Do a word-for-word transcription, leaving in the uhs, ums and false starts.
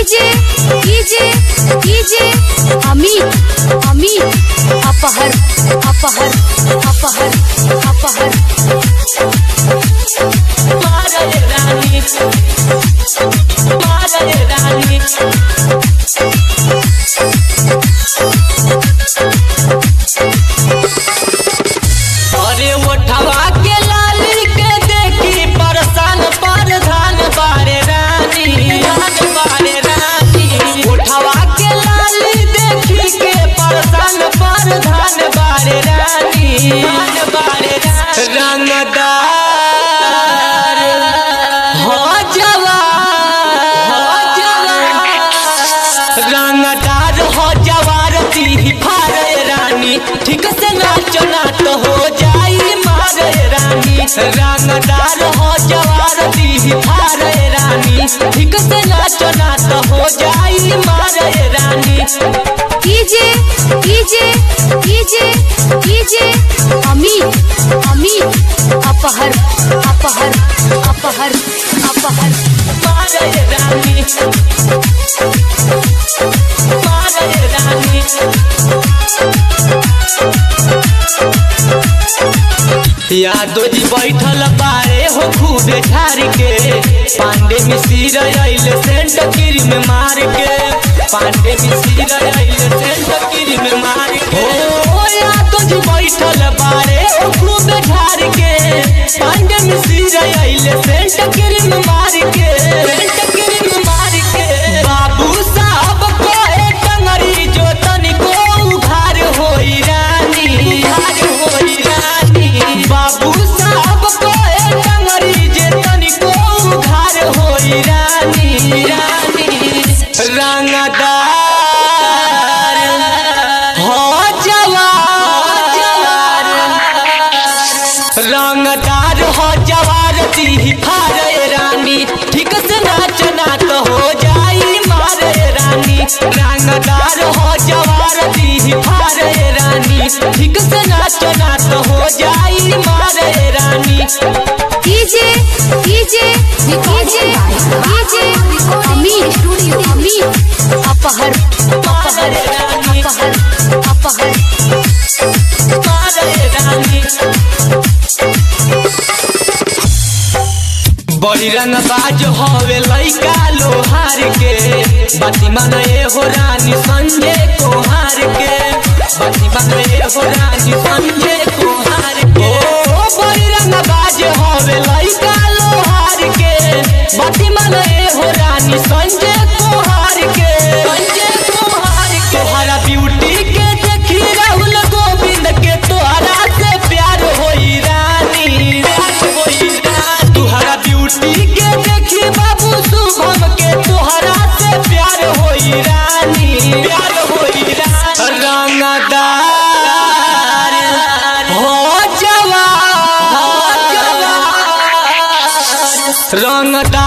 DJ DJ DJ Amit Amit अपहर अपहर अपहर अपहर मारे रानी मारे रानी अरे उठवा के लाली के देखी परसान परधान बारे रानी बारे रानी उठवा के लाली देखी के परसान परधान बारे रानी बारे रंगदार हो जवार हो जवार रंगदार हो जवार दी फारे रानी ठीक से नाचो ना तो हो जाई मारे रानी रंगदार हो जवार दी फारे रानी ठीक से नाचो ना तो हो जाई मारे रानी DJ DJ DJ DJ Amit Amit अपहर अपहर अपहर अपहर मारे रानी मारे रानी यादो जी बैठल बारे हो खूबे झार के पांडे मिसिर आइल सेंट क्रीम मार के पांडे मिसिर आइल सेंट क्रीम मार के ओ यादो जी बैठल बारे हो खूबे झार के पांडे मिसिर आइल सेंट क्रीम मार के सेंट क्रीम मार के बाबू साहब को एक टंगरी जो तनिको उघार होई रानी उघार होई रानी बाबू साहब को एक टंगरी जे तनिको उघार होई रानी रानी रंगदार हो जवार रंगदार हो जवार दी फारे रानी ठीक से नाच ना तो हो जाई मारे रानी रंगदार हो जवार दी फारे रानी ठीक से नाच ना तो हो जाई मारे रानी DJ DJ DJ DJ Amit Amit अपहर अपहर अपहर अपहर मारे रानी बड़ी रंगबाज हवे लइका लोहार के बाती माने हो रानी संजय कोहार के बाती माने हो रानी संजय कोहार के ओ बड़ी रंगबाज हवे लइका लोहार के बाती माने हो रानी संजय कोहार के संजय कोहार के तोहरा ब्यूटी के देखी राहुल गोविंद के तोहरा से प्यार होई रानी प्यार होई रानी तोहरा ब्यूटी के देखी बाबू शुभम के तोहरा से प्यार होई रानी प्यार होई रानी रंगदार हो जवार रंगदार